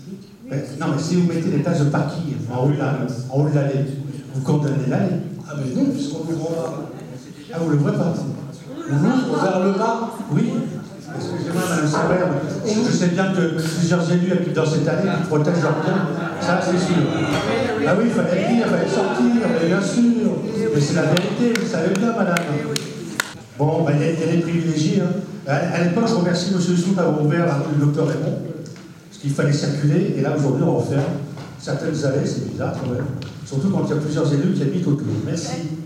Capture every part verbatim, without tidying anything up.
Ben, non, mais si vous mettez des taches de parking en haut de la- en haut de l'allée, vous condamnez l'allée. Ah ben non, puisqu'on ne l'ouvre pas. Ah, vous le voyez pas? On l'ouvre vers le bas. Oui. Excusez-moi, Madame Saber, je sais bien que plusieurs élus habitent dans cette allée qui protègent leurs biens. Ça, c'est sûr. Ah oui, il fallait le dire, il fallait sortir, mais bien sûr. Mais c'est la vérité, vous savez bien, madame. Bon, ben, il y, a- il y a des privilégiés. Hein. À, à l'époque, je remercie M. Soult d'avoir ouvert la rue du docteur Raymond, parce qu'il fallait circuler, et là, aujourd'hui, on referme certaines allées, c'est bizarre quand même. Surtout quand il y a plusieurs élus qui habitent autour. Merci.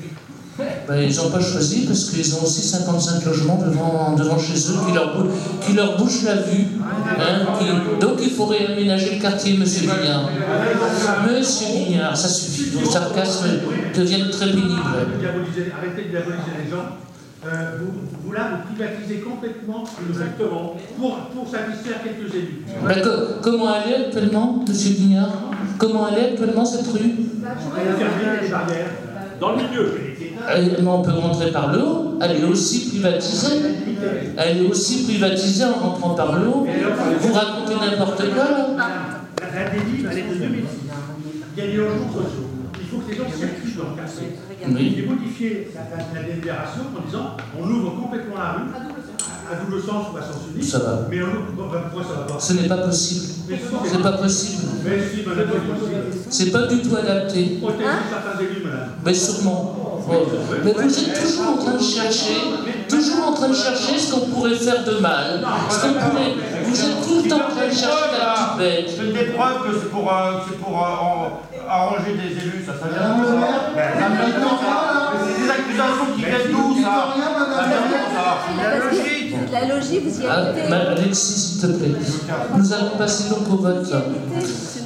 Ben, ils n'ont pas choisi parce qu'ils ont aussi cinquante-cinq logements devant, devant chez eux qui leur, bou qui leur bouchent la vue. Hein, qui... Donc il faut réaménager le quartier, Monsieur Guignard. Monsieur Guignard, ça suffit. Vos sarcasmes deviennent très pénibles. Arrêtez de diaboliser les gens. Euh, vous, vous là, vous privatisez complètement, exactement, pour, pour satisfaire quelques élus. Ben, co comment elle est actuellement, Monsieur Guignard? Comment elle est actuellement cette rue? Elle a fermé les barrières. Dans le milieu. Elle, on peut rentrer par le haut. Elle est aussi privatisée. Elle est aussi privatisée en rentrant par le haut. Vous racontez n'importe quoi là. La, la délib, elle est de deux mille six. Il y a des logements sociaux. Il faut que les gens circulent dans le quartier. Oui. J'ai modifié la, la, la délibération en disant on ouvre complètement la rue, à double sens ou à sens unique. Ça va. Mais on ouvre, bon, ben, pourquoi ça va pas? Ce n'est pas possible. C'est pas possible. Mais si, madame, c'est C'est pas du tout adapté. protéger certains élus, madame. Mais sûrement. Oh. Mais vous êtes toujours en train de chercher, toujours en train de chercher ce qu'on pourrait faire de mal. Ce qu'on pourrait. Vous êtes tout le temps en train de chercher la petite bête. C'est des preuves que c'est pour, euh, c'est pour euh, en, arranger des élus, ça, ça vient d'où ça? Ça vient d'où ça? C'est des accusations qui viennent d'où ça? Ça vient d'où ça? C'est la logique. La logique, vous y Ah, habitez. Alexis, s'il te plaît. Nous allons passer donc au vote. Vous y habitez.